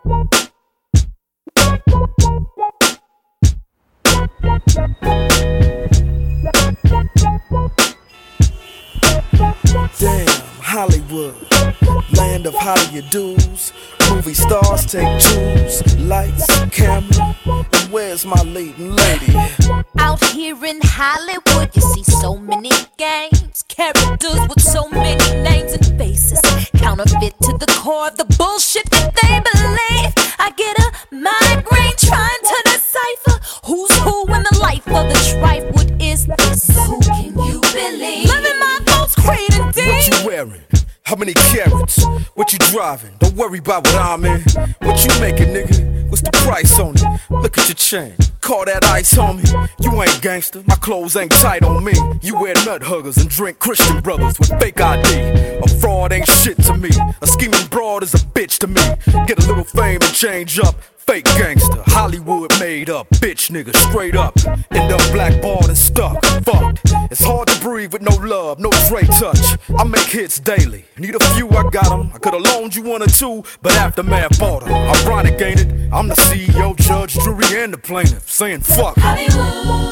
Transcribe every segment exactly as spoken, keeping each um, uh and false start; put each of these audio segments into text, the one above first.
Damn, Hollywood, land of Hollywood dudes. Movie stars take jewels, lights, camera. And where's my leading lady? Out here in Hollywood, you see so many games, characters with so many names and faces, counterfeit to the core of the bullshit that they believe. I get a migraine trying to decipher who's who in the life of the trife. What is this? Who can you believe? Living my thoughts, creed and deed. What you wearing? How many carats? What you driving? Don't worry about what I'm in. What you making, nigga? What's the price on it? Look at your chain. Call that ice, homie. You ain't gangster. My clothes ain't tight on me. You wear nut huggers and drink Christian brothers with fake I D. A fraud ain't shit to me. A scheming broad is a bitch to me. Get a little fame and change up. Fake gangster, Hollywood made up, bitch nigga, straight up. End up blackballed and stuck, fucked. It's hard to breathe with no love, no Dre touch. I make hits daily, need a few, I got them. I could've loaned you one or two, but Aftermath bought them. Ironic, ain't it? I'm the C E O, judge, jury, and the plaintiff, saying fuck Hollywood.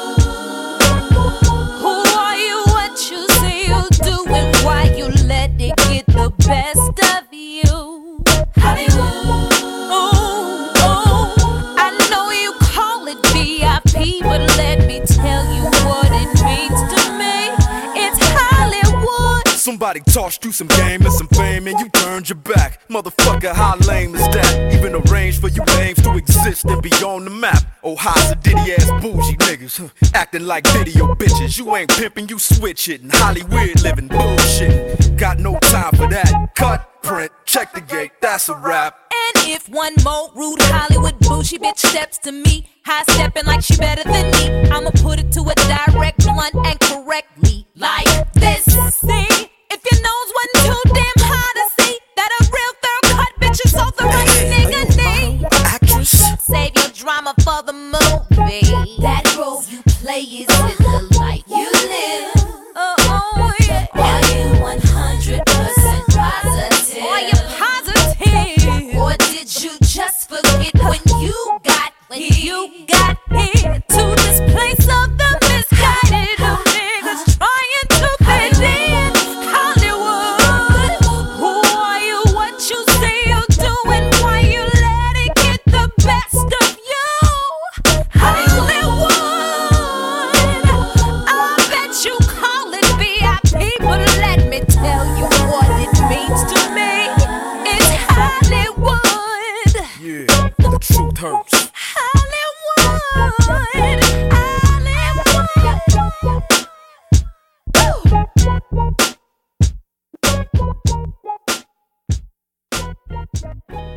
Who are you, what you say you do, and why you let it get the best of you? Hollywood. But let me tell you what it means to me. It's Hollywood. Somebody tossed you some game and some fame and you turned your back. Motherfucker, how lame is that? Even arranged for you names to exist and be on the map. Oh, high diddy ass bougie niggas, huh? Acting like video bitches. You ain't pimping, you switch it. And Hollywood living bullshit. Got no time for that. Cut, print, check the gate, that's a wrap. And if one more rude Hollywood bougie bitch steps to me, high stepping like she better than me, I'ma put it to a direct, blunt, and correctly like this. See, if your nose wasn't too damn high to see that a real third cut bitch is all the right nigga need. Actress, save your drama for the movie. That role you play is in the life you live. Oh, oh yeah. Are you one hundred percent positive? Are you positive? Or did you just forget when you got when you got here to this place of the misguided of niggas trying to fit in Hollywood? Who are you? What you say you do, and why you let it get the best of you? Hollywood. I bet you call it V I P, but let me tell you what it means to me. It's Hollywood. Yeah, the truth hurts. Hollywood.